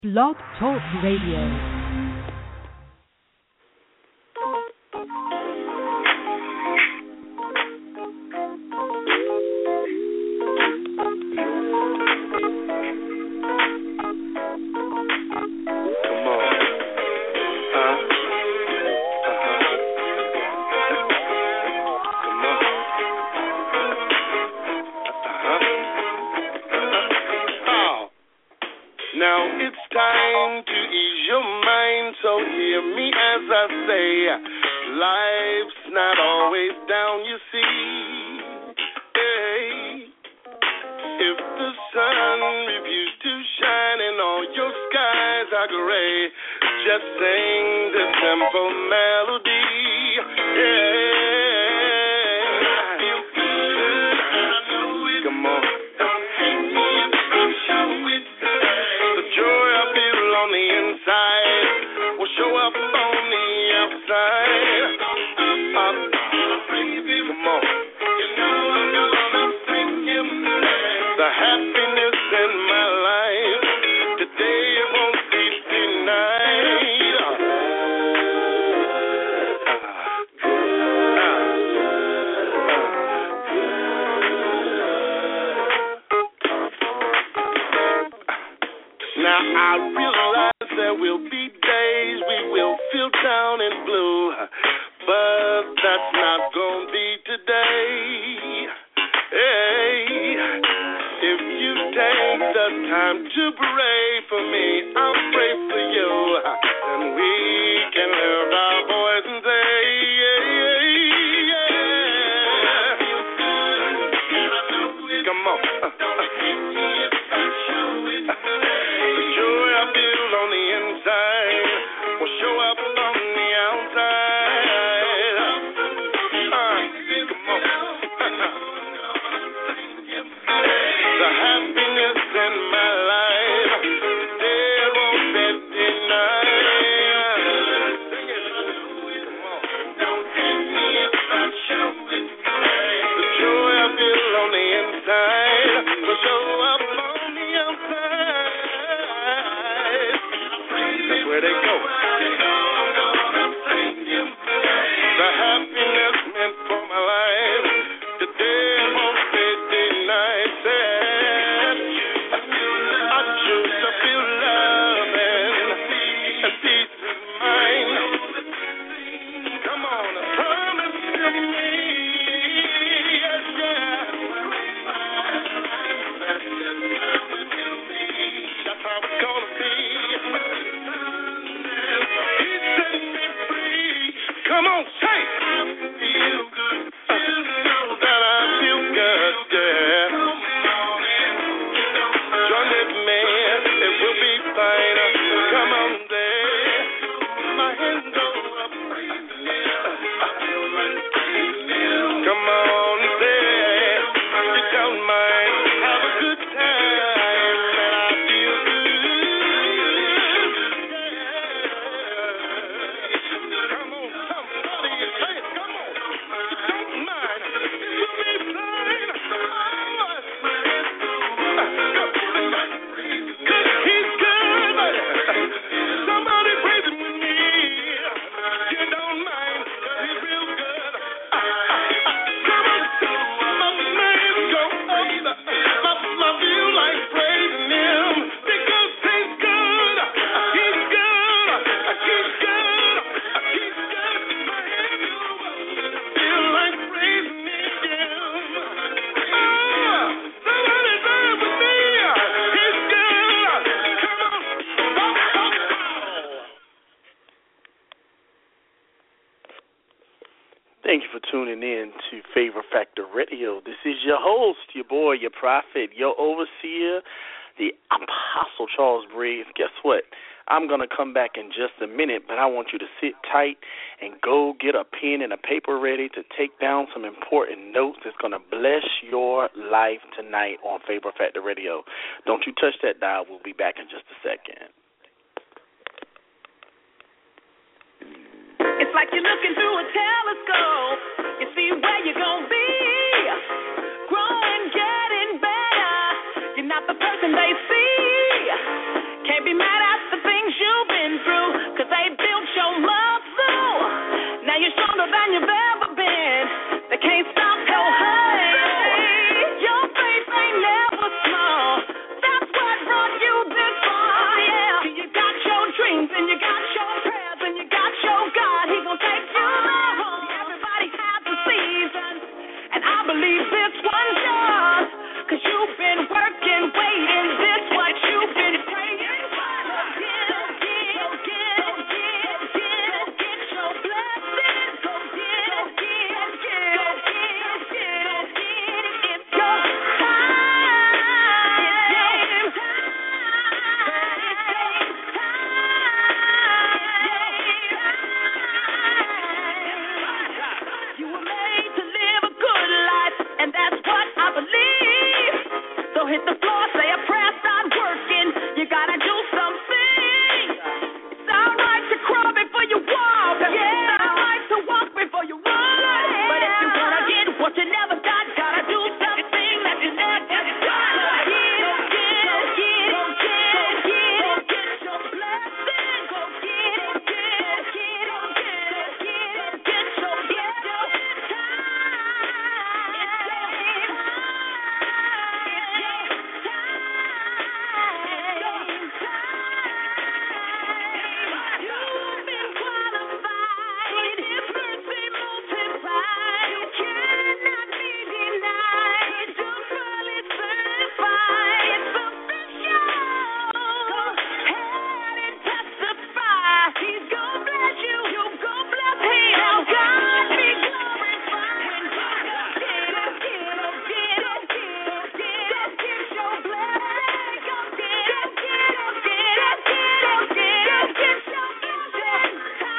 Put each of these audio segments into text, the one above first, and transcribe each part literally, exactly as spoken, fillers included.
Blog Talk Radio. Thank you for tuning in to Favor Factor Radio. This is your host, your boy, your prophet, your overseer, the Apostle Charles Briggs. Guess what? I'm going to come back in just a minute, but I want you to sit tight and go get a pen and a paper ready to take down some important notes that's going to bless your life tonight on Favor Factor Radio. Don't you touch that dial. We'll be back in just a second. It's like you look into a telescope. You see where you're going to be. Growing, getting better. You're not the person they see. Can't be mad at things you've been through, cause they built your muscle. Now you're stronger than you've ever been. They can't stop your hustle. Your faith ain't never small. That's what brought you this far. Yeah. You got your dreams and you got your prayers and you got your God. He gon' take you home. Everybody has a season, and I believe this one's yours. Cause you've been working, waiting. This what you've been praying for. Go get, go get, go get, go get, go get your blessings. Go get, go get, go get, go get, go get. It's your time. It's your time. It's your time. You were made to live a good life, and that's what I believe. So hit the floor, say a prayer, start working. You gotta do something. It's alright to crawl before you walk. Yeah. It's alright to walk before you run. But if you wanna get what you never got, gotta do something that you never got. Go get, go get, go get, go get, go get your blessing. Go get, go get, go get, go get, go get your blessing. It's your time. It's your You've been qualified, His mercy multiplied. You cannot be denied. You're fully certified. It's official. Go ahead and testify. He's gonna bless you. You gonna bless Him. Now God be glorified. When God get, go get, go get, go get, go get, go get your blessing. Go get, go get, go get, go get, go get, go get your blessing.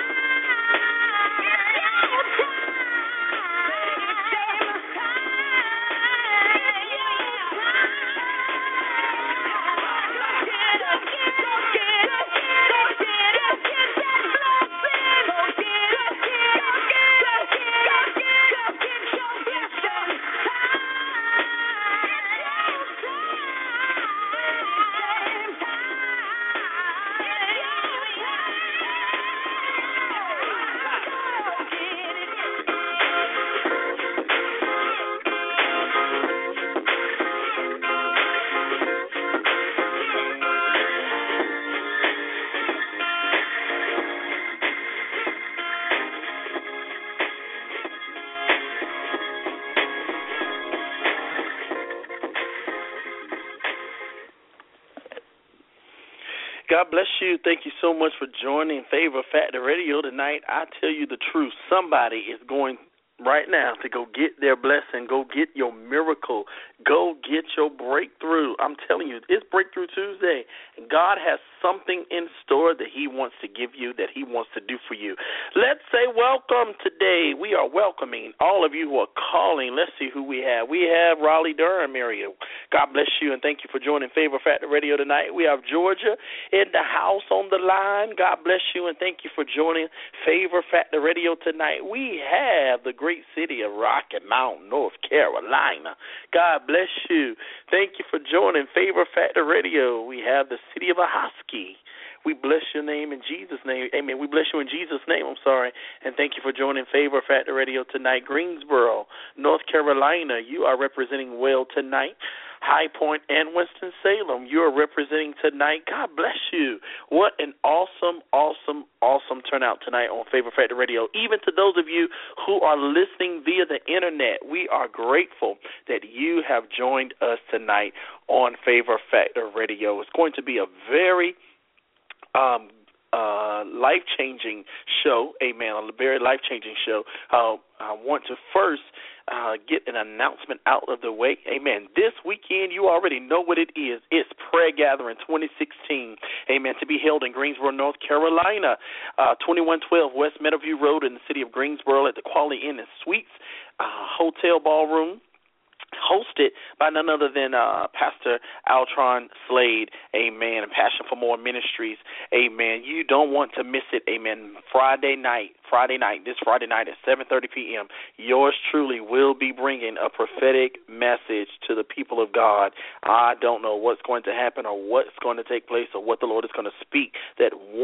God bless you. Thank you so much for joining Favor Factor Radio tonight. I tell you the truth, somebody is going right now to go get their blessing, go get your miracle, go get your breakthrough. I'm telling you, it's Breakthrough Tuesday, and God has something in store that He wants to give you, that He wants to do for you. Let's say welcome today. We are welcoming all of you who are calling. Let's see who we have. We have Raleigh Durham area. God bless you, and thank you for joining Favor Factor Radio tonight. We have Georgia in the house on the line. God bless you, and thank you for joining Favor Factor Radio tonight. We have the great city of Rocky Mount, North Carolina. God bless you. Thank you for joining Favor Factor Radio. We have the city of Ahoskie. We bless your name in Jesus' name. Amen. We bless you in Jesus' name. I'm sorry. And thank you for joining Favor Factor Radio tonight. Greensboro, North Carolina, you are representing well tonight. High Point and Winston-Salem, you are representing tonight. God bless you. What an awesome, awesome, awesome turnout tonight on Favor Factor Radio. Even to those of you who are listening via the Internet, we are grateful that you have joined us tonight on Favor Factor Radio. It's going to be a very um, uh, life-changing show, amen, a very life-changing show. Uh, I want to first uh, get an announcement out of the way, amen. This weekend, you already know what it is. It's Prayer Gathering twenty sixteen, amen, to be held in Greensboro, North Carolina, uh, twenty-one twelve West Meadowview Road in the city of Greensboro at the Quality Inn and Suites uh, Hotel Ballroom. Hosted by none other than uh, Pastor Altron Slade, amen, and Passion for More Ministries, amen. You don't want to miss it, amen. Friday night, Friday night, this Friday night at seven thirty p.m., yours truly will be bringing a prophetic message to the people of God. I don't know what's going to happen or what's going to take place or what the Lord is going to speak that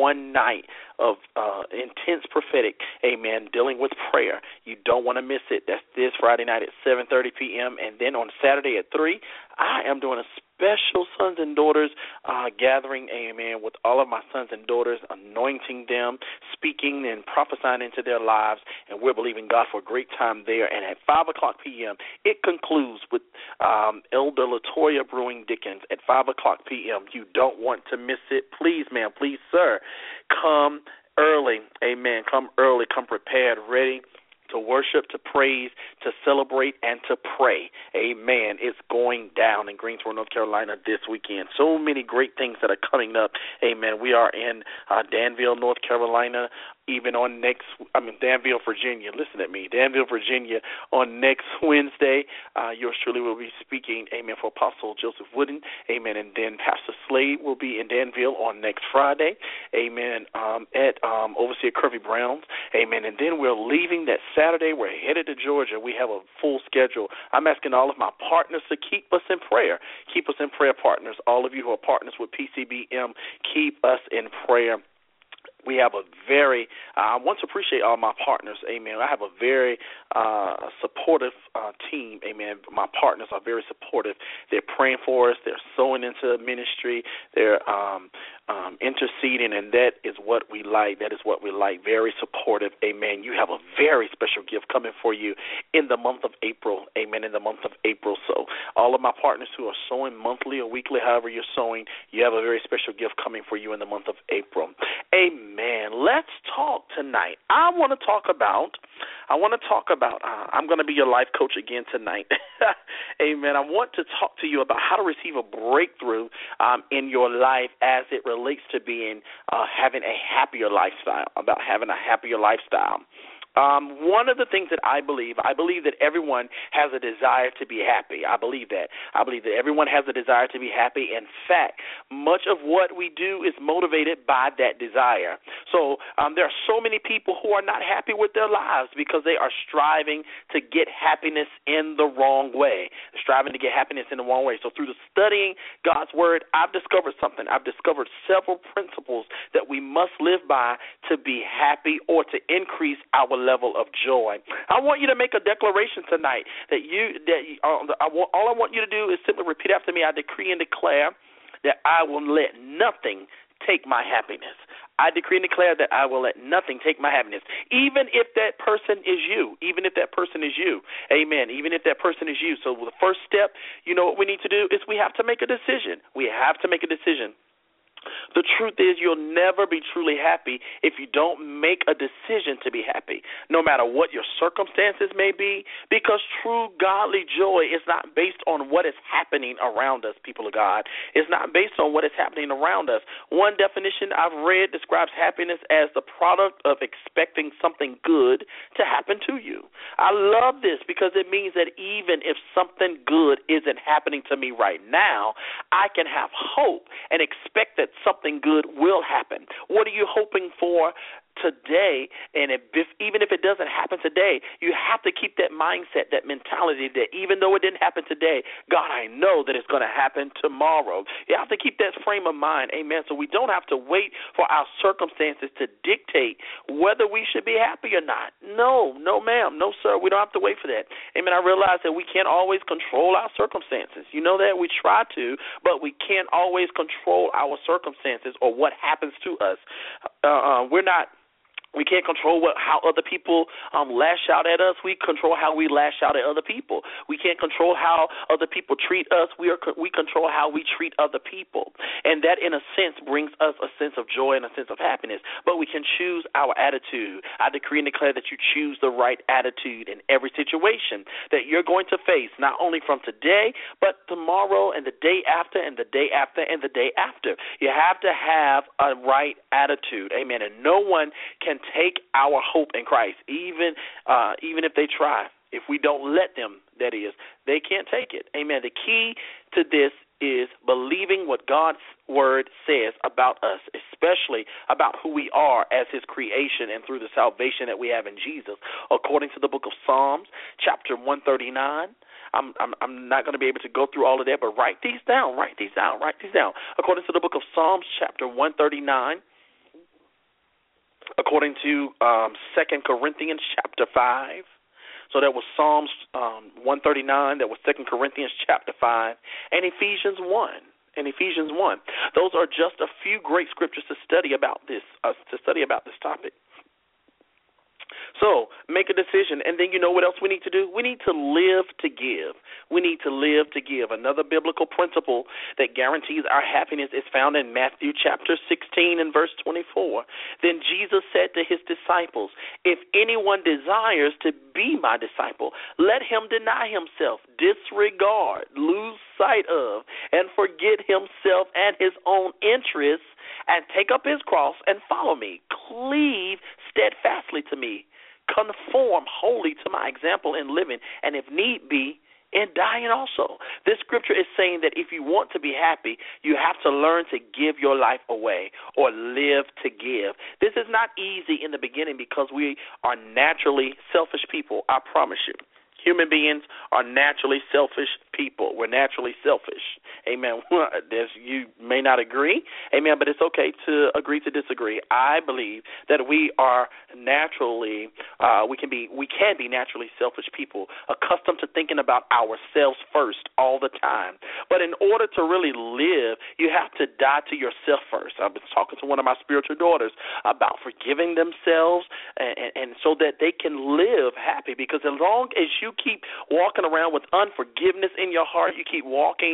one night of uh, intense prophetic, amen, dealing with prayer. You don't want to miss it. That's this Friday night at seven thirty p.m. And then on Saturday at three, I am doing a special sons and daughters uh, gathering, amen, with all of my sons and daughters, anointing them, speaking and prophesying into their lives, and we're believing God for a great time there. And at five o'clock p.m., it concludes with um, Elder Latoya Brewing Dickens at five o'clock p.m. You don't want to miss it. Please, ma'am, please, sir, come early, amen, come early, come prepared, ready to worship, to praise, to celebrate, and to pray. Amen. It's going down in Greensboro, North Carolina this weekend. So many great things that are coming up. Amen. We are in uh, Danville, North Carolina, even on next, I mean, Danville, Virginia. Listen at me. Danville, Virginia on next Wednesday. Uh, yours truly will be speaking, amen, for Apostle Joseph Wooden. Amen. And then Pastor Slade will be in Danville on next Friday. Amen. Um, at um, Overseer Kirby Brown's. Amen. And then we're leaving that Saturday. We're headed to Georgia. We have a full schedule. I'm asking all of my partners to keep us in prayer. Keep us in prayer, partners. All of you who are partners with P C B M, keep us in prayer. We have a very, uh, I want to appreciate all my partners, amen. I have a very uh, supportive uh, team, amen. My partners are very supportive. They're praying for us. They're sowing into ministry. They're um, um, interceding, and that is what we like. That is what we like, very supportive, amen. You have a very special gift coming for you in the month of April, amen, in the month of April. So all of my partners who are sowing monthly or weekly, however you're sowing, you have a very special gift coming for you in the month of April. Amen. Man, let's talk tonight. I want to talk about, I want to talk about, uh, I'm going to be your life coach again tonight. Amen. I want to talk to you about how to receive a breakthrough um, in your life as it relates to being, uh, having a happier lifestyle, about having a happier lifestyle. Um, one of the things that I believe, I believe that everyone has a desire to be happy. I believe that. I believe that everyone has a desire to be happy. In fact, much of what we do is motivated by that desire. So um, there are so many people who are not happy with their lives because they are striving to get happiness in the wrong way, striving to get happiness in the wrong way. So through the studying God's Word, I've discovered something. I've discovered several principles that we must live by to be happy or to increase our level of joy. I want you to make a declaration tonight that you that you, uh, I want, all I want you to do is simply repeat after me. I decree and declare that I will let nothing take my happiness. I decree and declare that I will let nothing take my happiness, even if that person is you, even if that person is you. Amen. Even if that person is you. So the first step, you know what we need to do is we have to make a decision. We have to make a decision. The truth is you'll never be truly happy if you don't make a decision to be happy, no matter what your circumstances may be, because true godly joy is not based on what is happening around us, people of God. It's not based on what is happening around us. One definition I've read describes happiness as the product of expecting something good to happen to you. I love this because it means that even if something good isn't happening to me right now, I can have hope and expect that something good will happen. What are you hoping for today? And if, even if it doesn't happen today, you have to keep that mindset, that mentality that even though it didn't happen today, God, I know that it's going to happen tomorrow. You have to keep that frame of mind, amen, so we don't have to wait for our circumstances to dictate whether we should be happy or not. No, no, ma'am, no, sir, we don't have to wait for that. Amen, I realize that we can't always control our circumstances. You know that? We try to, but we can't always control our circumstances or what happens to us. Uh, uh, we're not We can't control what how other people um, lash out at us. We control how we lash out at other people. We can't control how other people treat us. We are we control how we treat other people. And that, in a sense, brings us a sense of joy and a sense of happiness. But we can choose our attitude. I decree and declare that you choose the right attitude in every situation that you're going to face, not only from today, but tomorrow and the day after and the day after and the day after. You have to have a right attitude. Amen. And no one can take our hope in Christ, even uh, even if they try. If we don't let them, that is, they can't take it. Amen. The key to this is believing what God's Word says about us, especially about who we are as His creation and through the salvation that we have in Jesus. According to the book of Psalms, chapter one thirty-nine, I'm, I'm, I'm not going to be able to go through all of that, but write these down, write these down, write these down. According to the book of Psalms, chapter one thirty-nine, according to um, Second Corinthians chapter five. So that was Psalms um, one thirty-nine, that was Second Corinthians chapter five, and Ephesians one. And Ephesians one. Those are just a few great scriptures to study about this, uh, to study about this topic. So make a decision, and then you know what else we need to do? We need to live to give. We need to live to give. Another biblical principle that guarantees our happiness is found in Matthew chapter sixteen and verse twenty-four. Then Jesus said to his disciples, if anyone desires to be my disciple, let him deny himself, disregard, lose sight of, and forget himself and his own interests, and take up his cross and follow me. Cleave steadfastly to me. Conform wholly to my example in living, and if need be, in dying also. This scripture is saying that if you want to be happy, you have to learn to give your life away or live to give. This is not easy in the beginning because we are naturally selfish people, I promise you. Human beings are naturally selfish people. We're naturally selfish. Amen. There's, you may not agree. Amen. But it's okay to agree to disagree. I believe that we are naturally, uh, we can be, we can be naturally selfish people, accustomed to thinking about ourselves first all the time. But in order to really live, you have to die to yourself first. I've been talking to one of my spiritual daughters about forgiving themselves, and, and, and so that they can live happy. Because as long as you keep walking around with unforgiveness in your heart, you keep walking,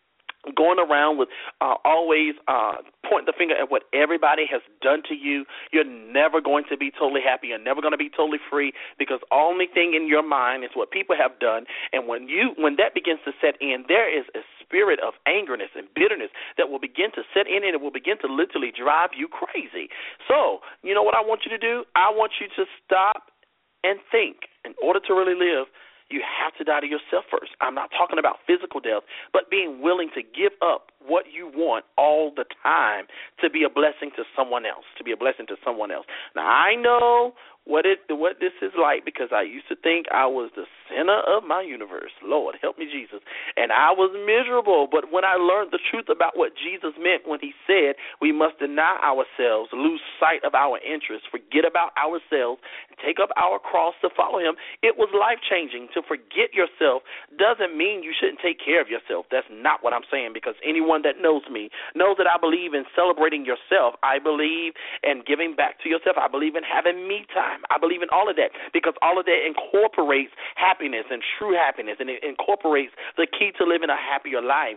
going around with uh, always uh, pointing the finger at what everybody has done to you, you're never going to be totally happy. You're never going to be totally free, because the only thing in your mind is what people have done. And when you, when that begins to set in, there is a spirit of angerness and bitterness that will begin to set in, and it will begin to literally drive you crazy. So, you know what I want you to do? I want you to stop and think. In order to really live, you have to die to yourself first. I'm not talking about physical death, but being willing to give up what you want all the time to be a blessing to someone else, to be a blessing to someone else. Now, I know what it what this is like, because I used to think I was the center of my universe. Lord, help me, Jesus. And I was miserable. But when I learned the truth about what Jesus meant when he said we must deny ourselves, lose sight of our interests, forget about ourselves, and take up our cross to follow him, it was life-changing. To forget yourself doesn't mean you shouldn't take care of yourself. That's not what I'm saying, because anyone that knows me knows that I believe in celebrating yourself. I believe in giving back to yourself. I believe in having me time. I believe in all of that, because all of that incorporates happiness and true happiness, and it incorporates the key to living a happier life.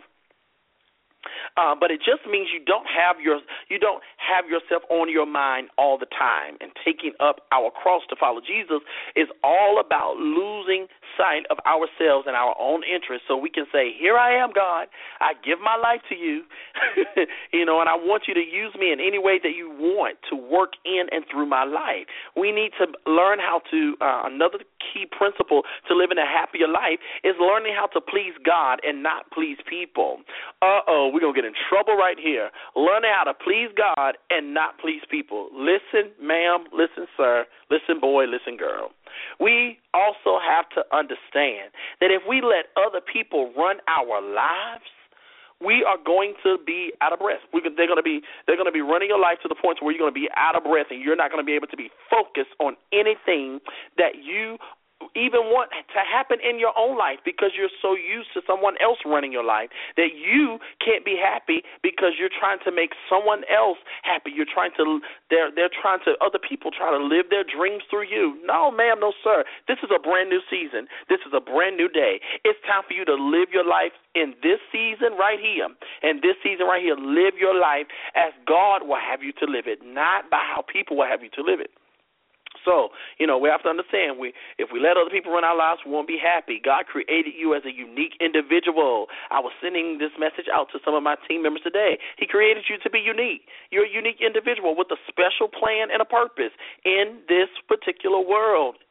Uh, but it just means you don't have your you don't have yourself on your mind all the time. And taking up our cross to follow Jesus is all about losing sight of ourselves and our own interests, so we can say, here I am, God. I give my life to you, you know, and I want you to use me in any way that you want to work in and through my life. We need to learn how to, uh, another key principle to living a happier life is learning how to please God and not please people. Uh-oh, we're going to get in trouble right here. Learning how to please God and not please people. Listen, ma'am, listen, sir, listen, boy, listen, girl. We also have to understand that if we let other people run our lives, we are going to be out of breath. We can, they're going to be they're going to be running your life to the point where you're going to be out of breath, and you're not going to be able to be focused on anything that you even want to happen in your own life, because you're so used to someone else running your life that you can't be happy because you're trying to make someone else happy. You're trying to, they're, they're trying to, other people try to live their dreams through you. No, ma'am, no, sir. This is a brand new season. This is a brand new day. It's time for you to live your life in this season right here. In this season right here, live your life as God will have you to live it, not by how people will have you to live it. So, you know, we have to understand, we if we let other people run our lives, we won't be happy. God created you as a unique individual. I was sending this message out to some of my team members today. He created you to be unique. You're a unique individual with a special plan and a purpose in this particular world.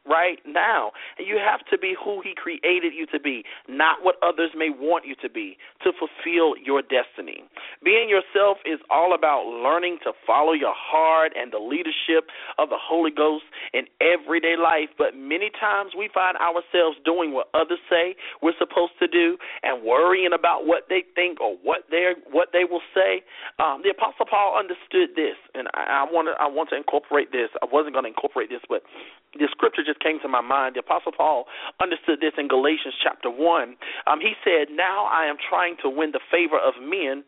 right now. And you have to be who he created you to be, not what others may want you to be, to fulfill your destiny. Being yourself is all about learning to follow your heart and the leadership of the Holy Ghost in everyday life. But many times we find ourselves doing what others say we're supposed to do and worrying about what they think or what they what they will say. Um, the Apostle Paul understood this, and I, I want to I want to incorporate this. I wasn't going to incorporate this, but the scripture just came to my mind. The Apostle Paul understood this in Galatians chapter one. Um, he said, "Now I am trying to win the favor of men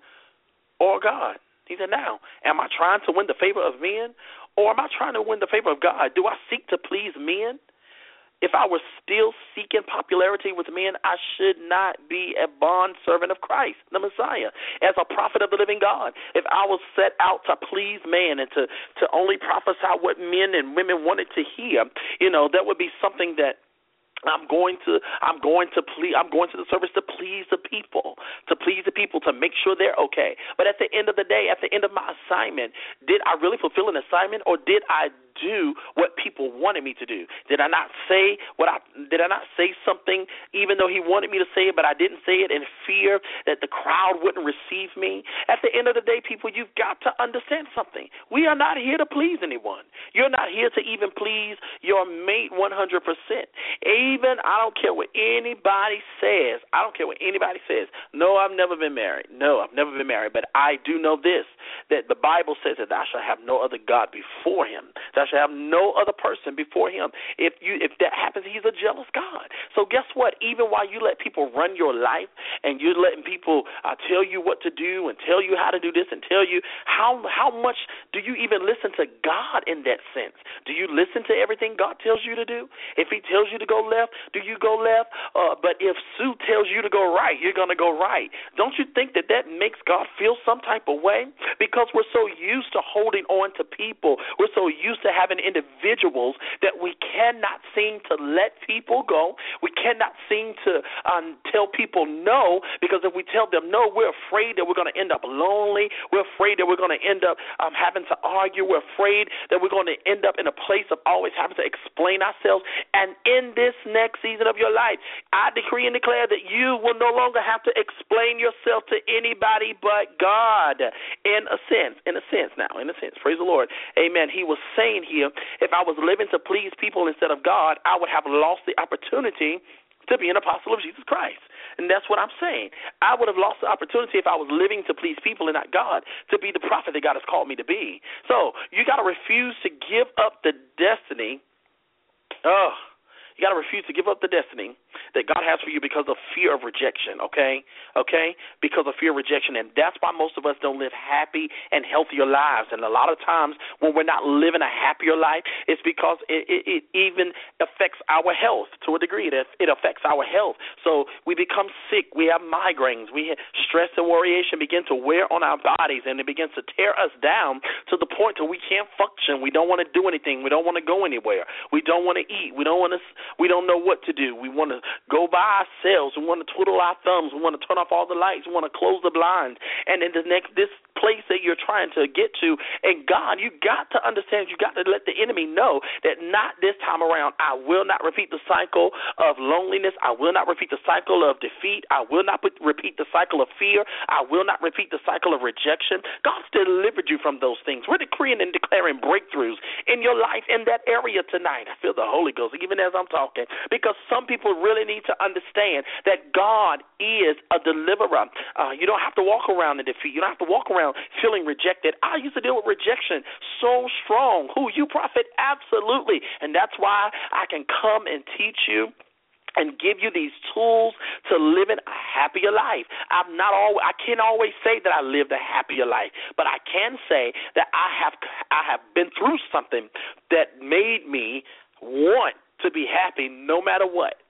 or God." He said, "Now, am I trying to win the favor of men, or am I trying to win the favor of God? Do I seek to please men? If I were still seeking popularity with men, I should not be a bond servant of Christ, the Messiah, as a prophet of the living God. If I was set out to please man and to, to only prophesy what men and women wanted to hear, you know, that would be something that I'm going to I'm going to please I'm going to the service to please the people, to please the people, to make sure they're okay. But at the end of the day, at the end of my assignment, did I really fulfill an assignment, or did I do what people wanted me to do? Did I not say what I did I not say something even though he wanted me to say it, but I didn't say it in fear that the crowd wouldn't receive me? At the end of the day, people, you've got to understand something. We are not here to please anyone. You're not here to even please your mate one hundred percent. Even, I don't care what anybody says. I don't care what anybody says. No, I've never been married. No, I've never been married. But I do know this, that the Bible says that thou shalt have no other God before him. Thou shalt have no other person before him. If you, if that happens, he's a jealous God. So guess what? Even while you let people run your life and you're letting people uh, tell you what to do and tell you how to do this and tell you, how how much do you even listen to God in that sense? Do you listen to everything God tells you to do? If he tells you to go left, do you go left? Uh, but if Sue tells you to go right, you're going to go right. Don't you think that that makes God feel some type of way? Because we're so used to holding on to people. We're so used to having individuals that we cannot seem to let people go. We cannot seem to um, tell people no, because if we tell them no, we're afraid that we're going to end up lonely. We're afraid that we're going to end up um, having to argue. We're afraid that we're going to end up in a place of always having to explain ourselves. And in this next season of your life, I decree and declare that you will no longer have to explain yourself to anybody but God. In a sense, in a sense now, in a sense, praise the Lord. Amen. He was saying here, if I was living to please people instead of God, I would have lost the opportunity to be an apostle of Jesus Christ. And that's what I'm saying. I would have lost the opportunity if I was living to please people and not God, to be the prophet that God has called me to be. So you got to refuse to give up the destiny. Oh, you got to refuse to give up the destiny that God has for you because of fear of rejection, okay? Okay? Because of fear of rejection. And that's why most of us don't live happy and healthier lives. And a lot of times when we're not living a happier life, it's because it, it, it even affects our health to a degree. It, it affects our health. So we become sick. We have migraines. We have stress and worryation begin to wear on our bodies, and it begins to tear us down to the point where we can't function. We don't want to do anything. We don't want to go anywhere. We don't want to eat. We don't want to. We don't know what to do. We want to go by ourselves. We want to twiddle our thumbs. We want to turn off all the lights. We want to close the blinds. And in the next, this place that you're trying to get to, and God, you got to understand, you got to let the enemy know that not this time around. I will not repeat the cycle of loneliness. I will not repeat the cycle of defeat. I will not put, repeat the cycle of fear. I will not repeat the cycle of rejection. God's delivered you from those things. We're decreeing and declaring breakthroughs in your life in that area tonight. I feel the Holy Ghost even as I'm talking, because some people really need to understand that God is a deliverer. Uh, you don't have to walk around in defeat. You don't have to walk around feeling rejected. I used to deal with rejection so strong. Who, you prophet? Absolutely. And that's why I can come and teach you and give you these tools to live in a happier life. I'm not always, I can't always say that I lived a happier life, but I can say that I have I have been through something that made me want to be happy no matter what.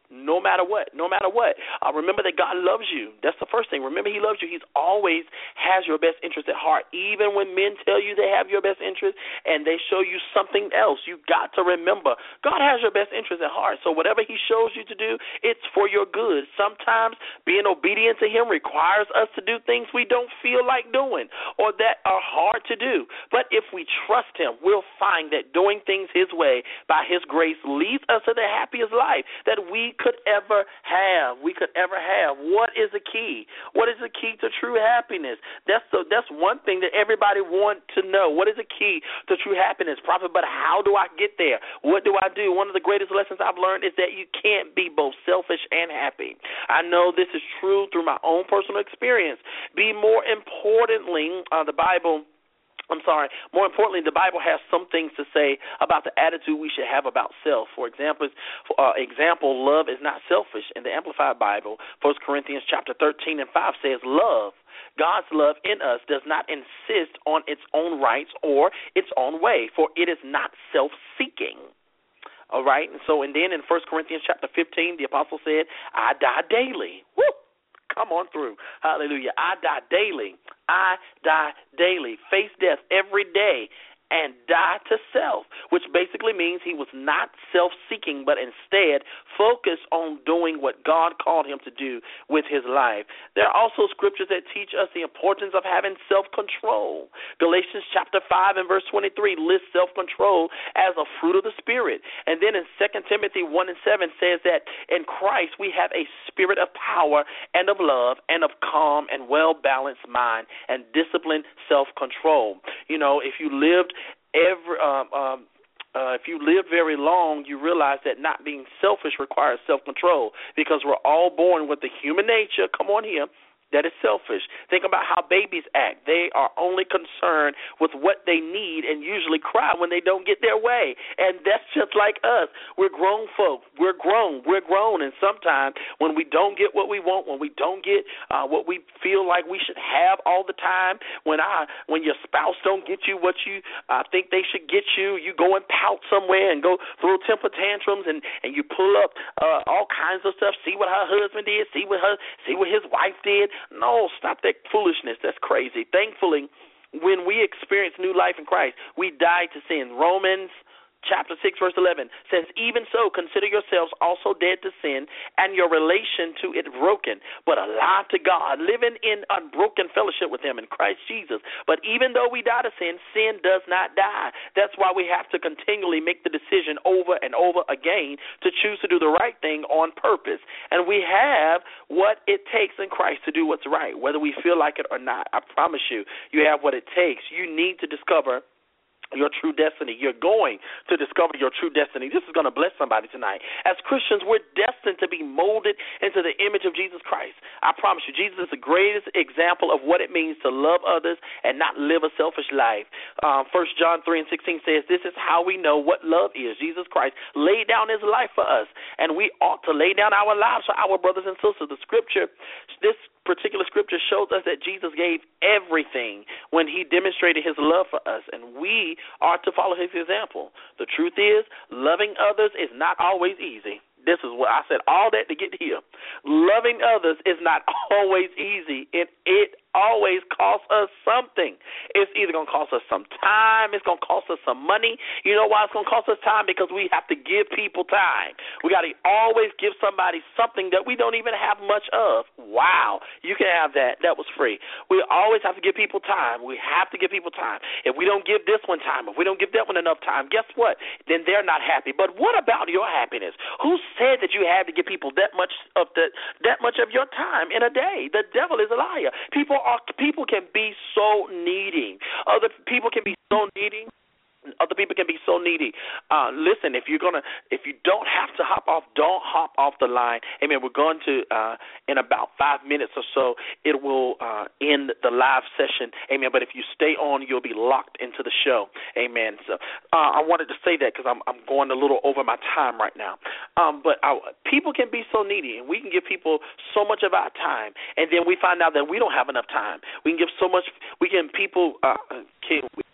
no matter what, no matter what. Uh, remember that God loves you. That's the first thing. Remember He loves you. He's always has your best interest at heart. Even when men tell you they have your best interest and they show you something else, you got to remember God has your best interest at heart. So whatever He shows you to do, it's for your good. Sometimes being obedient to Him requires us to do things we don't feel like doing or that are hard to do. But if we trust Him, we'll find that doing things His way by His grace leads us to the happiest life that we could ever have. We could ever have. What is the key? What is the key to true happiness? That's the, that's one thing that everybody wants to know. What is the key to true happiness, Prophet? But how do I get there? What do I do? One of the greatest lessons I've learned is that you can't be both selfish and happy. I know this is true through my own personal experience. Be more importantly, uh, the Bible I'm sorry, more importantly, the Bible has some things to say about the attitude we should have about self. For example, for, uh, example, love is not selfish. In the Amplified Bible, First Corinthians chapter thirteen and five says, love, God's love in us does not insist on its own rights or its own way, for it is not self-seeking. All right, and so, and then in First Corinthians chapter fifteen, the apostle said, I die daily. Woo! Come on through. Hallelujah. I die daily. I die daily. Face death every day and die to self, which basically means he was not self-seeking, but instead focused on doing what God called him to do with his life. There are also scriptures that teach us the importance of having self-control. Galatians chapter five and verse twenty-three lists self-control as a fruit of the Spirit. And then in Second Timothy one and seven says that in Christ we have a spirit of power and of love and of calm and well-balanced mind and disciplined self-control. You know, if you lived Every um, um, uh, if you live very long, you realize that not being selfish requires self-control because we're all born with the human nature. Come on here. That is selfish. Think about how babies act. They are only concerned with what they need and usually cry when they don't get their way. And that's just like us. We're grown folk. We're grown. We're grown. And sometimes when we don't get what we want, when we don't get uh, what we feel like we should have all the time, when I, when your spouse don't get you what you uh, think they should get you, you go and pout somewhere and go throw temper tantrums and, and you pull up uh, all kinds of stuff. See what her husband did. See what her. See what his wife did. No, stop that foolishness. That's crazy. Thankfully, when we experience new life in Christ, we die to sin. Romans chapter six, verse eleven says, even so, consider yourselves also dead to sin and your relation to it broken, but alive to God, living in unbroken fellowship with him in Christ Jesus. But even though we die to sin, sin does not die. That's why we have to continually make the decision over and over again to choose to do the right thing on purpose. And we have what it takes in Christ to do what's right, whether we feel like it or not. I promise you, you have what it takes. You need to discover your true destiny. You're going to discover your true destiny. This is going to bless somebody tonight. As Christians, we're destined to be molded into the image of Jesus Christ. I promise you, Jesus is the greatest example of what it means to love others and not live a selfish life. Um, First John three and sixteen says, this is how we know what love is. Jesus Christ laid down his life for us, and we ought to lay down our lives for our brothers and sisters. The scripture, this particular scripture shows us that Jesus gave everything when he demonstrated his love for us, and we are to follow his example. The truth is, loving others is not always easy. This is what I said, all that to get here. Loving others is not always easy, and it always costs us something. It's either going to cost us some time, it's going to cost us some money. You know why it's going to cost us time? Because we have to give people time. We got to always give somebody something that we don't even have much of. Wow, you can have that. That was free. We always have to give people time. We have to give people time. If we don't give this one time, if we don't give that one enough time, guess what? Then they're not happy. But what about your happiness? Who said that you have to give people that much of the that much of your time in a day? The devil is a liar. People are people can be so needy. Other people can be so needy. Other people can be so needy. Uh, listen, if you're gonna, if you don't have to hop off, don't hop off the line. Amen. We're going to uh, in about five minutes or so. It will uh, end the live session. Amen. But if you stay on, you'll be locked into the show. Amen. So uh, I wanted to say that because I'm I'm going a little over my time right now. Um, but I, people can be so needy, and we can give people so much of our time, and then we find out that we don't have enough time. We can give so much. We can people uh, can we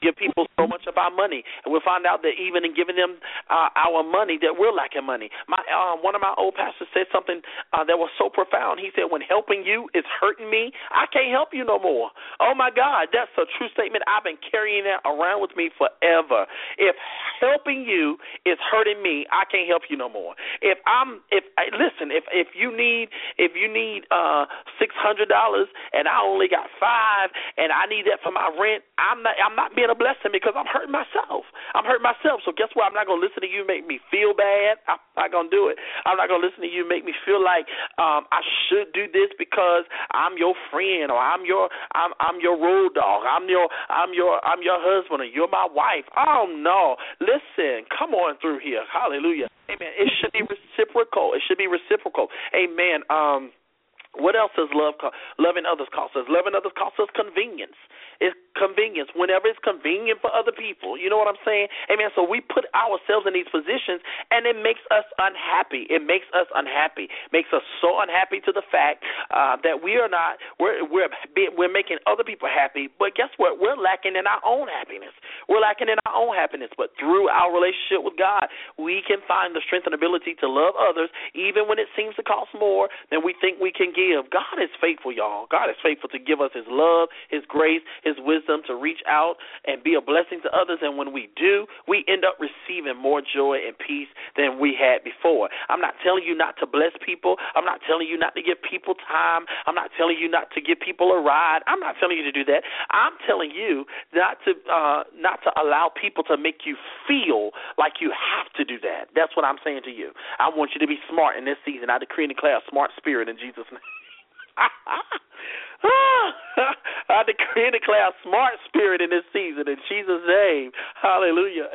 give people so much of our money, and we'll find out that even in giving them uh, our money, that we're lacking money. My uh, one of my old pastors said something uh, that was so profound. He said, "When helping you is hurting me, I can't help you no more." Oh my God, that's a true statement. I've been carrying that around with me forever. If helping you is hurting me, I can't help you no more. If I'm, if listen, if if you need, if you need uh, six hundred dollars and I only got five, and I need that for my rent, I'm not, I'm not being a blessing because I'm hurting myself. I'm hurting myself. So guess what? I'm not going to listen to you make me feel bad. I'm not going to do it. I'm not going to listen to you make me feel like um, I should do this because I'm your friend or I'm your, I'm, I'm your road dog. I'm your, I'm your, I'm your husband or you're my wife. Oh no! Listen, come on through here. Hallelujah. Amen. It should be reciprocal. It should be reciprocal. Amen. Um. What else does love co- loving others cost us? Loving others costs us convenience. It's convenience whenever it's convenient for other people. You know what I'm saying? Amen. So we put ourselves in these positions, and it makes us unhappy. It makes us unhappy. Makes us so unhappy to the fact uh, that we are not. We're we're we're making other people happy, but guess what? We're lacking in our own happiness. We're lacking in our own happiness. But through our relationship with God, we can find the strength and ability to love others, even when it seems to cost more than we think we can give. God is faithful, y'all. God is faithful to give us his love, his grace, his wisdom to reach out and be a blessing to others. And when we do, we end up receiving more joy and peace than we had before. I'm not telling you not to bless people. I'm not telling you not to give people time. I'm not telling you not to give people a ride. I'm not telling you to do that. I'm telling you not to uh, not to allow people to make you feel like you have to do that. That's what I'm saying to you. I want you to be smart in this season. I decree and declare a smart spirit in Jesus' name. I decree and declare a smart spirit in this season in Jesus' name. Hallelujah.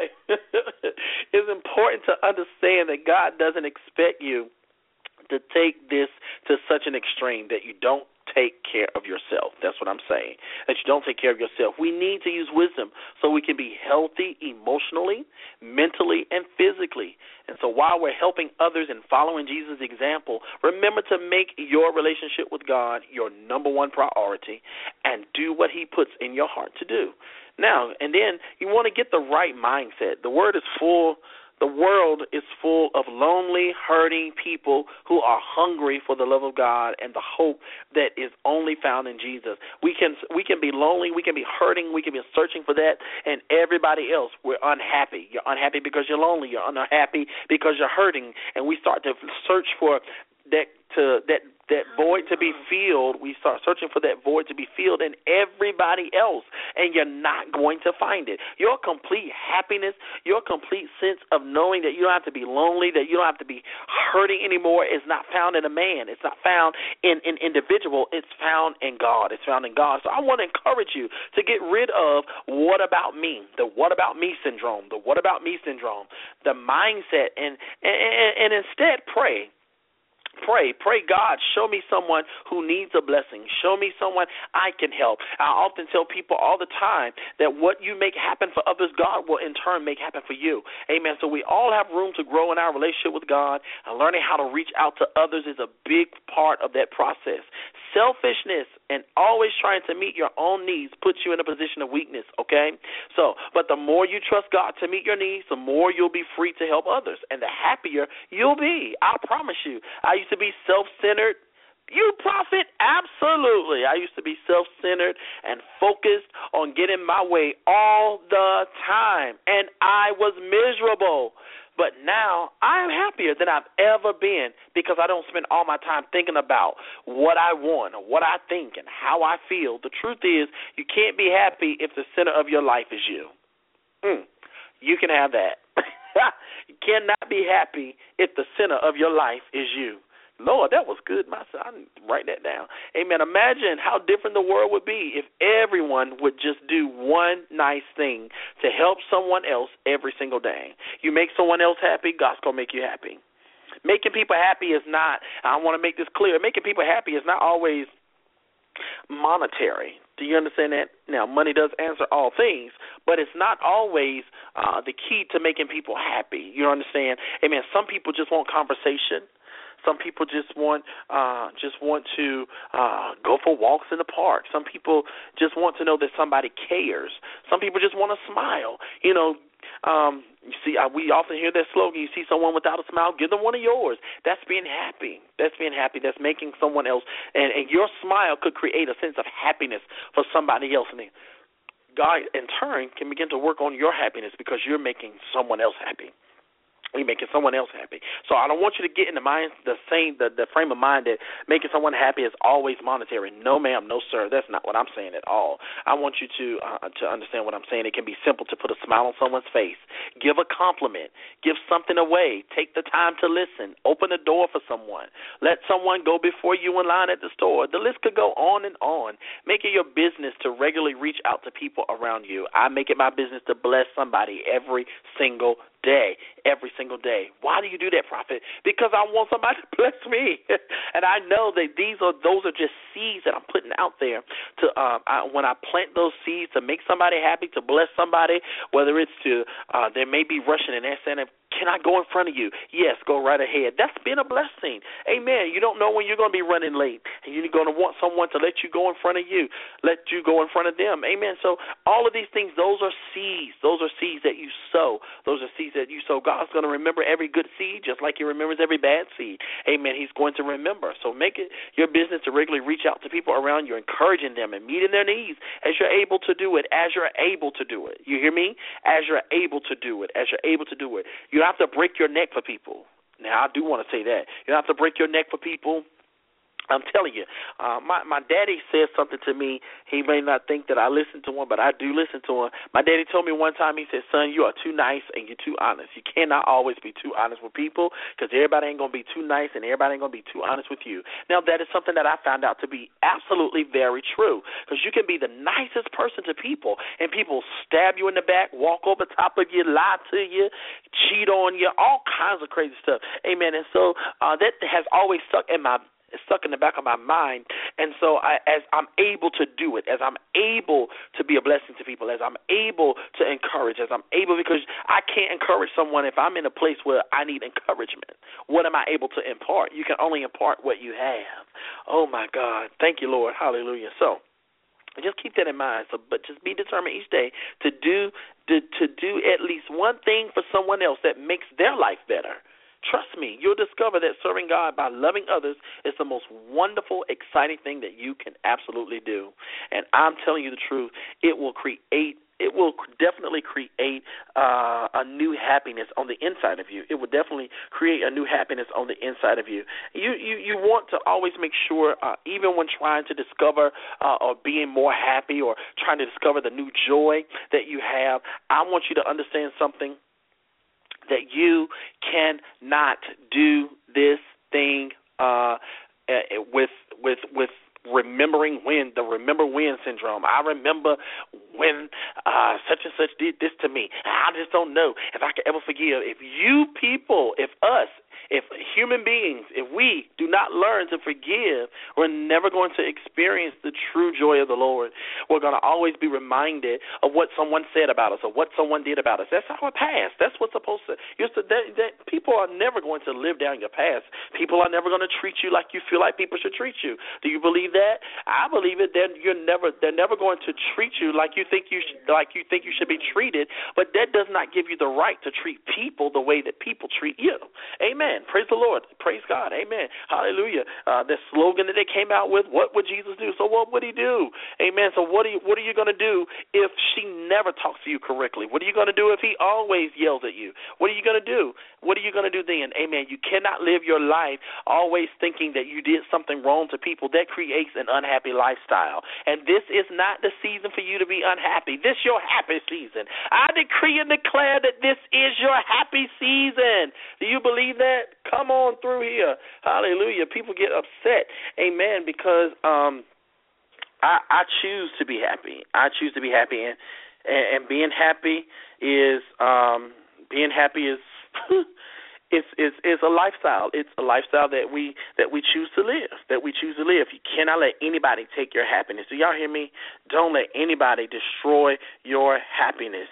It's important to understand that God doesn't expect you to take this to such an extreme that you don't take care of yourself. That's what I'm saying, that you don't take care of yourself. We need to use wisdom so we can be healthy emotionally, mentally, and physically. And so while we're helping others and following Jesus' example, remember to make your relationship with God your number one priority and do what he puts in your heart to do. Now, and then you want to get the right mindset. The word is full The world is full of lonely, hurting people who are hungry for the love of God and the hope that is only found in Jesus. We can we can be lonely, we can be hurting, we can be searching for that, and everybody else, we're unhappy. You're unhappy because you're lonely. You're unhappy because you're hurting, and we start to search for that to that that void to be filled. We start searching for that void to be filled in everybody else, and you're not going to find it. Your complete happiness, your complete sense of knowing that you don't have to be lonely, that you don't have to be hurting anymore, is not found in a man. It's not found in an individual. It's found in God. It's found in God. So I want to encourage you to get rid of what about me, the what about me syndrome, the what about me syndrome, the mindset, and and, and, and instead pray. Pray, pray, God, show me someone who needs a blessing. Show me someone I can help. I often tell people all the time that what you make happen for others, God will in turn make happen for you. Amen. So we all have room to grow in our relationship with God, and learning how to reach out to others is a big part of that process. Selfishness and always trying to meet your own needs puts you in a position of weakness, okay? So, but the more you trust God to meet your needs, the more you'll be free to help others, and the happier you'll be. I promise you. I used to be self-centered. You prophet? Absolutely. I used to be self-centered and focused on getting my way all the time, and I was miserable. But now I am happier than I've ever been because I don't spend all my time thinking about what I want or what I think and how I feel. The truth is, you can't be happy if the center of your life is you. Mm, you can have that. You cannot be happy if the center of your life is you. Lord, that was good. Myself, I didn't write that down. Amen. Imagine how different the world would be if everyone would just do one nice thing to help someone else every single day. You make someone else happy, God's going to make you happy. Making people happy is not, I want to make this clear, making people happy is not always monetary. Do you understand that? Now, money does answer all things, but it's not always uh, the key to making people happy. You understand? Amen. Some people just want conversation. Some people just want uh, just want to uh, go for walks in the park. Some people just want to know that somebody cares. Some people just want to smile. You know, um, you see, uh, we often hear that slogan, you see someone without a smile, give them one of yours. That's being happy. That's being happy. That's making someone else. And, and your smile could create a sense of happiness for somebody else. And God, in turn, can begin to work on your happiness because you're making someone else happy. You're making someone else happy. So I don't want you to get in the mind, the same, the, the frame of mind that making someone happy is always monetary. No, ma'am, no, sir. That's not what I'm saying at all. I want you to uh, to understand what I'm saying. It can be simple to put a smile on someone's face, give a compliment, give something away, take the time to listen, open the door for someone, let someone go before you in line at the store. The list could go on and on. Make it your business to regularly reach out to people around you. I make it my business to bless somebody every single day, every single day. Why do you do that, Prophet? Because I want somebody to bless me, and I know that these are those are just seeds that I'm putting out there. To uh, I, when I plant those seeds to make somebody happy, to bless somebody, whether it's to uh, they may be rushing and they're saying, can I go in front of you? Yes, go right ahead. That's been a blessing. Amen. You don't know when you're going to be running late, and you're going to want someone to let you go in front of you, let you go in front of them. Amen. So all of these things, those are seeds. Those are seeds that you sow. Those are seeds that you sow. God's going to remember every good seed just like he remembers every bad seed. Amen. He's going to remember. So make it your business to regularly reach out to people around you, encouraging them and meeting their needs as you're able to do it, as you're able to do it. You hear me? As you're able to do it, as you're able to do it. You don't have to break your neck for people. Now, I do want to say that. You don't have to break your neck for people. I'm telling you, uh, my, my daddy said something to me. He may not think that I listen to him, but I do listen to him. My daddy told me one time, he said, son, you are too nice and you're too honest. You cannot always be too honest with people because everybody ain't going to be too nice and everybody ain't going to be too honest with you. Now, that is something that I found out to be absolutely very true because you can be the nicest person to people and people stab you in the back, walk over top of you, lie to you, cheat on you, all kinds of crazy stuff. Amen. And so uh, that has always stuck in my It's stuck in the back of my mind, and so I, as I'm able to do it, as I'm able to be a blessing to people, as I'm able to encourage, as I'm able, because I can't encourage someone if I'm in a place where I need encouragement. What am I able to impart? You can only impart what you have. Oh, my God. Thank you, Lord. Hallelujah. So just keep that in mind. So, but just be determined each day to do to, to do at least one thing for someone else that makes their life better. Trust me, you'll discover that serving God by loving others is the most wonderful, exciting thing that you can absolutely do. And I'm telling you the truth, it will create, it will definitely create uh, a new happiness on the inside of you. It will definitely create a new happiness on the inside of you. You you, you want to always make sure, uh, even when trying to discover uh, or being more happy or trying to discover the new joy that you have, I want you to understand something. That you cannot do this thing uh, with with with remembering when, the remember when syndrome. I remember when uh, such and such did this to me. I just don't know if I can ever forgive. If you people, if us, if human beings, if we do not learn to forgive, we're never going to experience the true joy of the Lord. We're going to always be reminded of what someone said about us or what someone did about us. That's our past. That's what's supposed to. Used to that, that people are never going to live down your past. People are never going to treat you like you feel like people should treat you. Do you believe that? I believe it. Then you're never. They're never going to treat you like you think you should, like you think you should be treated. But that does not give you the right to treat people the way that people treat you. Amen. Praise the Lord. Praise God. Amen. Hallelujah. Uh, the slogan that they came out with, what would Jesus do? So what would he do? Amen. So what are you, what are you going to do if she never talks to you correctly? What are you going to do if he always yells at you? What are you going to do? What are you going to do then? Amen. You cannot live your life always thinking that you did something wrong to people. That creates an unhappy lifestyle. And this is not the season for you to be unhappy. This is your happy season. I decree and declare that this is your happy season. Do you believe that? Come on through here. Hallelujah. People get upset. Amen. Because um, I, I choose to be happy. I choose to be happy. And, and, and being happy is, um, being happy is, It's, it's, it's a lifestyle. It's a lifestyle that we that we choose to live, that we choose to live. You cannot let anybody take your happiness. Do y'all hear me? Don't let anybody destroy your happiness.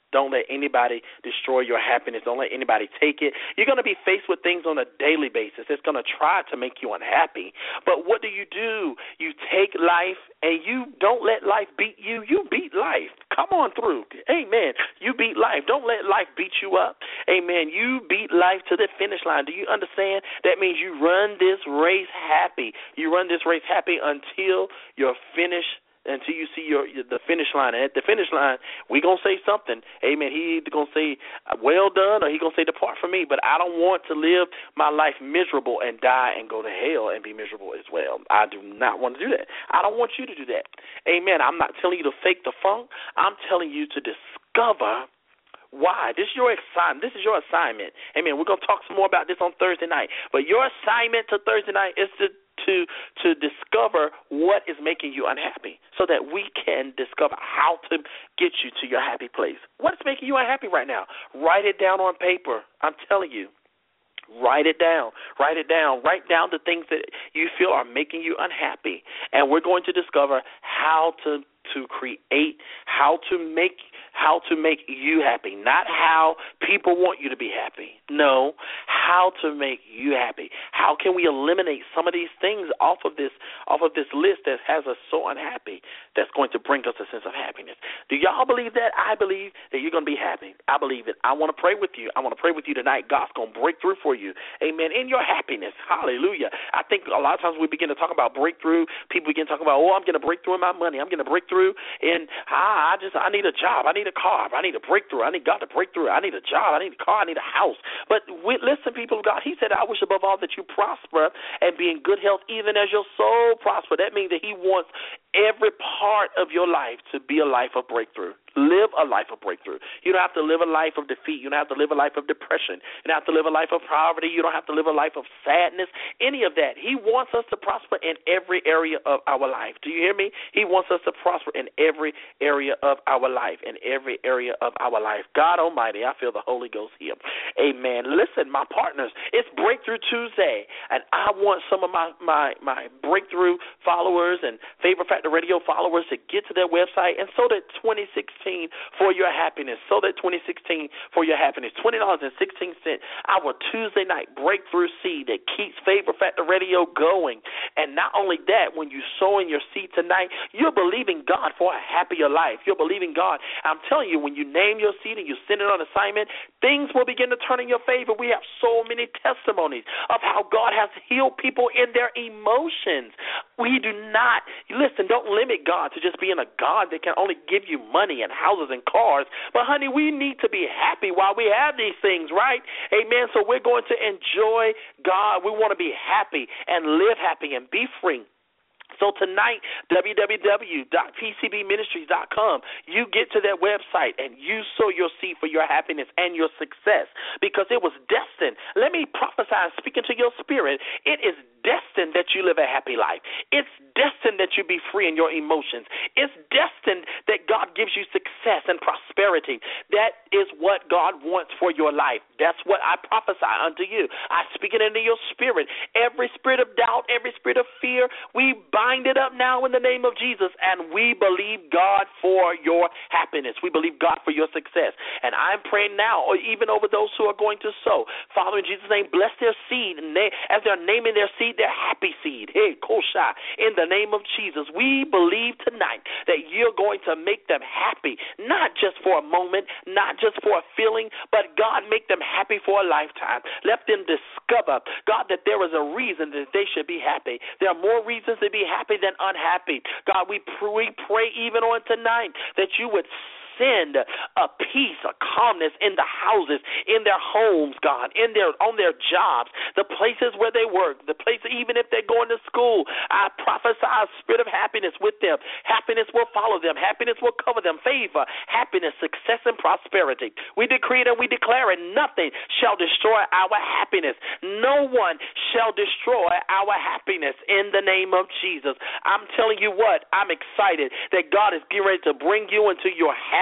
Don't let anybody destroy your happiness. Don't let anybody take it. You're going to be faced with things on a daily basis. It's going to try to make you unhappy. But what do you do? You take life and you don't let life beat you. You beat life. Come on through. Amen. You beat life. Don't let life beat you up. Amen. You beat life to the finish line. Do you understand? That means you run this race happy. You run this race happy until you're finished. Until you see your the finish line. And at the finish line, we're going to say something. Amen. He either going to say, well done, or he going to say, depart from me. But I don't want to live my life miserable and die and go to hell and be miserable as well. I do not want to do that. I don't want you to do that. Amen. I'm not telling you to fake the funk. I'm telling you to discover why. This is your assignment. This is your assignment. Amen. We're going to talk some more about this on Thursday night. But your assignment to Thursday night is to to to discover what is making you unhappy so that we can discover how to get you to your happy place. What is making you unhappy right now? Write it down on paper. I'm telling you. Write it down. Write it down. Write down the things that you feel are making you unhappy. And we're going to discover how to to create, how to make how to make you happy, not how people want you to be happy. No, how to make you happy. How can we eliminate some of these things off of this off of this list that has us so unhappy that's going to bring us a sense of happiness? Do y'all believe that? I believe that you're going to be happy. I believe it. I want to pray with you. I want to pray with you tonight. God's going to break through for you. Amen. In your happiness. Hallelujah. I think a lot of times we begin to talk about breakthrough. People begin to talk about, oh, I'm going to break through in my money. I'm going to break through in, ah, I just, I need a job. I need a car. I need a breakthrough. I need God to break through. I need a job. I need a car. I need a house. But we, listen, people of God, he said, I wish above all that you prosper and be in good health even as your soul prosper. That means that he wants every part of your life to be a life of breakthrough. Live a life of breakthrough. You don't have to live a life of defeat. You don't have to live a life of depression. You don't have to live a life of poverty. You don't have to live a life of sadness, any of that. He wants us to prosper in every area of our life. Do you hear me? He wants us to prosper in every area of our life, in every area of our life. God Almighty, I feel the Holy Ghost here. Amen. Listen, my partners, it's Breakthrough Tuesday, and I want some of my, my, my Breakthrough followers and Favor Factor Radio followers to get to their website and so that twenty sixteen for your happiness. So that twenty sixteen for your happiness. twenty dollars and sixteen cents. Our Tuesday night breakthrough seed that keeps Favor Factor Radio going. And not only that, when you sow in your seed tonight, you're believing God for a happier life. You're believing God. I'm telling you, when you name your seed and you send it on assignment, things will begin to turn in your favor. We have so many testimonies of how God has healed people in their emotions. We do not, listen, don't limit God to just being a God that can only give you money and houses and cars. But, honey, we need to be happy while we have these things, right? Amen. So we're going to enjoy God. We want to be happy and live happy and be free. So tonight, w w w dot p c b ministries dot com, you get to that website and you sow your seed for your happiness and your success because it was destined. Let me prophesy and speak into your spirit. It is destined that you live a happy life. It's destined that you be free in your emotions. It's destined that God gives you success and prosperity. That is what God wants for your life. That's what I prophesy unto you. I speak it into your spirit. Every spirit of doubt, every spirit of fear, we bind it up now in the name of Jesus, and we believe God for your happiness. We believe God for your success. And I'm praying now, or even over those who are going to sow. Father, in Jesus' name, bless their seed. And they, as they're naming their seed, their happy seed. Hey, Kosha, in the name of Jesus, we believe tonight that you're going to make them happy, not just for a moment, not just for a feeling, but God, make them happy for a lifetime. Let them discover, God, that there is a reason that they should be happy. There are more reasons to be happy than unhappy. God, we pray, we pray even on tonight that you would send a peace, a calmness in the houses, in their homes, God, in their on their jobs, the places where they work, the places even if they're going to school. I prophesy a spirit of happiness with them. Happiness will follow them. Happiness will cover them. Favor, happiness, success, and prosperity. We decree it and we declare it. Nothing shall destroy our happiness. No one shall destroy our happiness in the name of Jesus. I'm telling you what, I'm excited that God is getting ready to bring you into your happiness.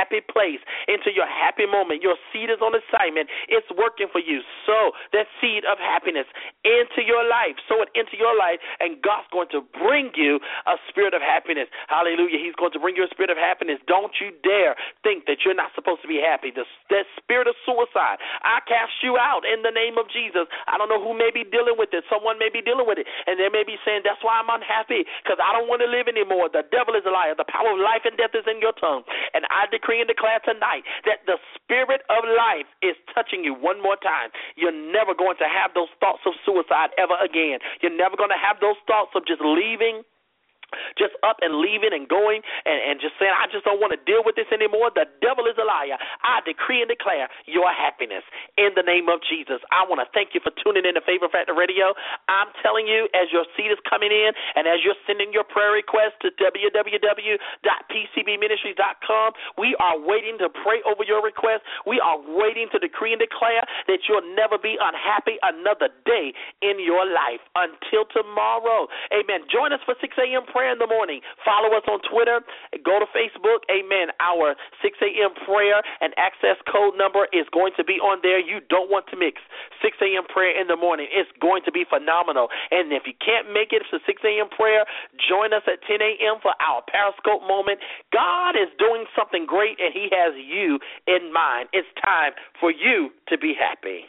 happy place, into your happy moment. Your seed is on assignment. It's working for you. Sow that seed of happiness into your life. Sow it into your life, and God's going to bring you a spirit of happiness. Hallelujah. He's going to bring you a spirit of happiness. Don't you dare think that you're not supposed to be happy. The, that spirit of suicide, I cast you out in the name of Jesus. I don't know who may be dealing with it. Someone may be dealing with it, and they may be saying, that's why I'm unhappy, because I don't want to live anymore. The devil is a liar. The power of life and death is in your tongue. And I decree and declare tonight that the spirit of life is touching you one more time. You're never going to have those thoughts of suicide ever again. You're never going to have those thoughts of just leaving, just up and leaving and going and, and just saying, I just don't want to deal with this anymore. The devil is a liar. I decree and declare your happiness in the name of Jesus. I want to thank you for tuning in to Favor Factor Radio. I'm telling you, as your seed is coming in and as you're sending your prayer requests to w w w dot p c b ministries dot com, we are waiting to pray over your request. We are waiting to decree and declare that you'll never be unhappy another day in your life. Until tomorrow, amen. Join us for six a.m. prayer in the morning. Follow us on Twitter. Go to Facebook. Amen. Our six a.m. prayer and access code number is going to be on there. You don't want to mix six a.m. prayer in the morning. It's going to be phenomenal. And if you can't make it to six a.m. prayer, join us at ten a.m. for our Periscope moment. God is doing something great, and he has you in mind. It's time for you to be happy.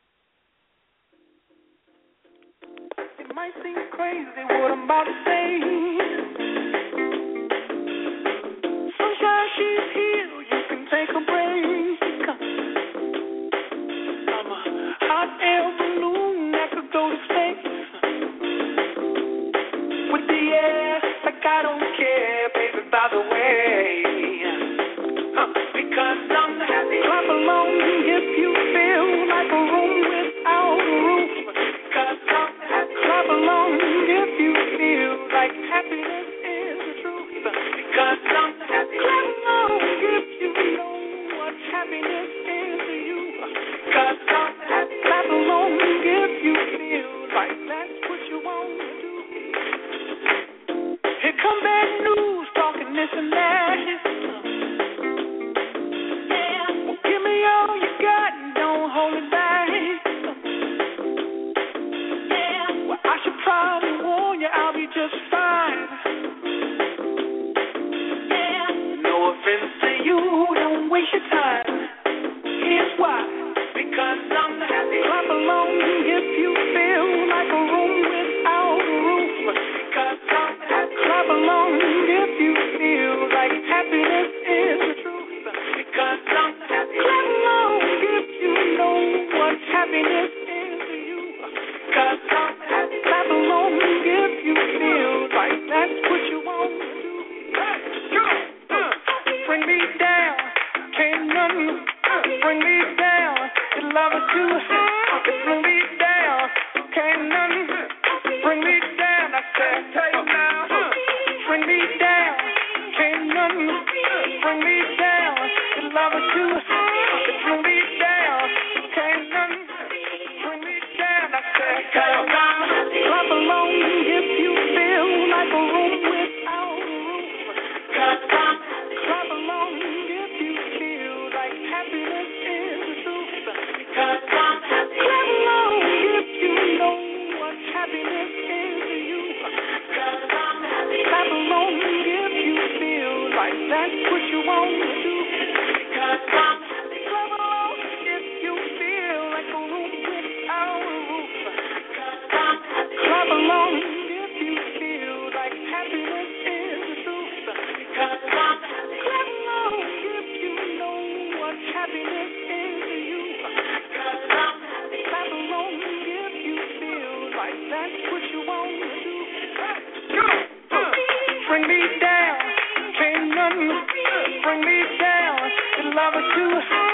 It might seem crazy what I'm about to say. Sunshine, she's here. You can take a break. I'm a hot air balloon that could go to space. With the air, like I don't care, baby, by the way. Huh. Because I'm happy. Clap along if you feel like a room without a roof. Because I'm happy. Clap along if you feel like happiness is the truth. Because I'm happy. Clap along if you know what happiness is to you. Because I'm happy. Clap along if you feel like that's what you want to do. Here come bad news talking this and that. Yeah. Well, give me all you got and don't hold it back. I should probably warn you, I'll be just fine. Yeah. No offense to you, don't waste your time. Here's why. Because I'm happy. Clap along if you feel like a room without a roof. Because I'm happy. Clap along if you feel like happiness is the truth. Because I'm happy. Clap along if you know what happiness is to you. Because I'm happy. Clap along if you feel like that's what you want to do. Bring me down, can't nothing bring me down. You love it too. Bring me down, can't nothing bring me down. I said, tell you now. Bring me down, can't nothing bring me down. You love it too. Bring me down, can't nothing bring me down. I said, tell you now. Clap along if you feel like a room without a roof. Clap along if you feel like happiness is the truth. Clap along if you know what happiness is to you. Clap along if you feel like that's what you want to do. Clap along if you feel like a room without a roof. Clap along if you feel like happiness is the truth. Clap along if you know what happiness is to you. Clap along if you feel like that's what you want to do. Bring me down, can't nothing bring me down. You love it too.